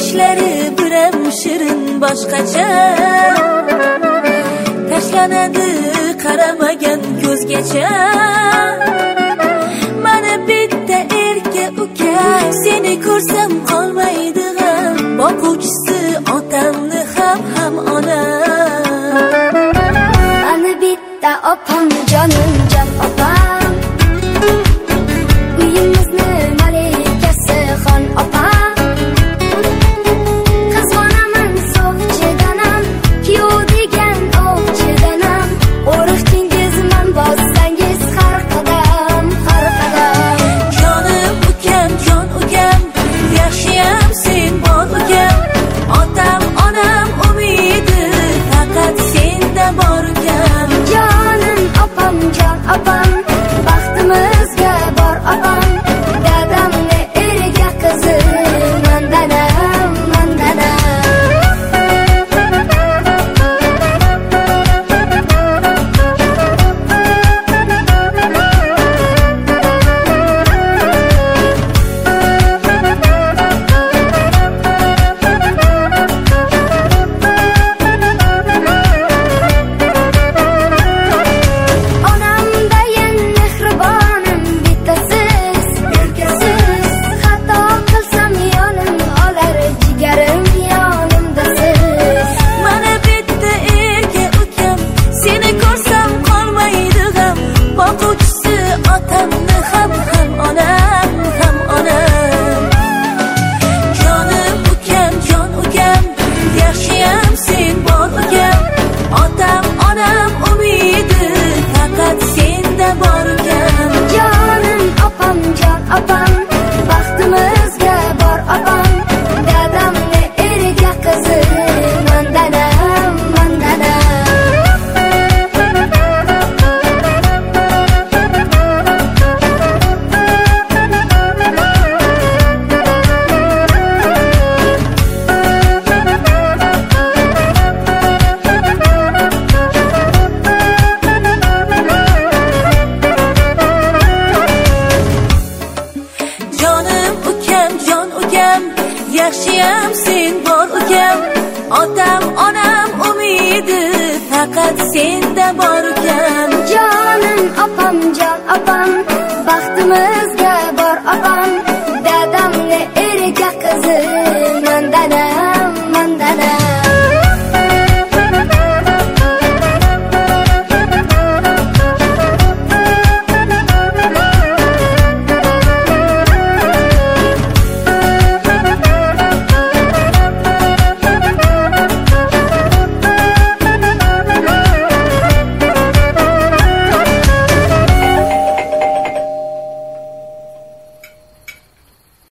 Bakishlari biram shirin boshqacha, tashlanadi qaramagan ko'zgacha. Mana bitta erka uka, seni ko'rsam qolmaydi g'am. Boquvchisi otamni ham onam. Mana bitta opam, jonim jon opam, uyimizni malikasi xon opam. Qizg'onaman sovchidanam, kuyov degan ovchidanam. O'riqchingizman bossangiz har qadam, har qadam. Jonim ukam, jon ukam, yaxshiyam sen bor ukam. Otam onam umidi faqat senda bor ukam. Jonim opam, jon opam, baxtimizga bor opam. Dadamni eriga qizi mandanam, mandanam. Onamdayin mehribonim bittasiz, erkasiz. Xato qilsam yonim olar jigarim, yonimda siz. Mana bitta erka ukam, seni ko'rsam qolmaydi g'am. Boquvchisi otamni ham onam, ham onam. Jonim ukam, jon ukam, yaxshiyam sen bor ukam. Otam onam umidi faqat senda bor ukam. Jonim opam, jon opam, baxtimizga bor opam. Dadamni eriga qizi mandanam, mandanam. Jonim ukam, jon ukam, yaxshiyam sen bor ukam. Otam onam umidi faqat senda bor ukam. Jonim opam, jon opam, baxtimizga bor opam.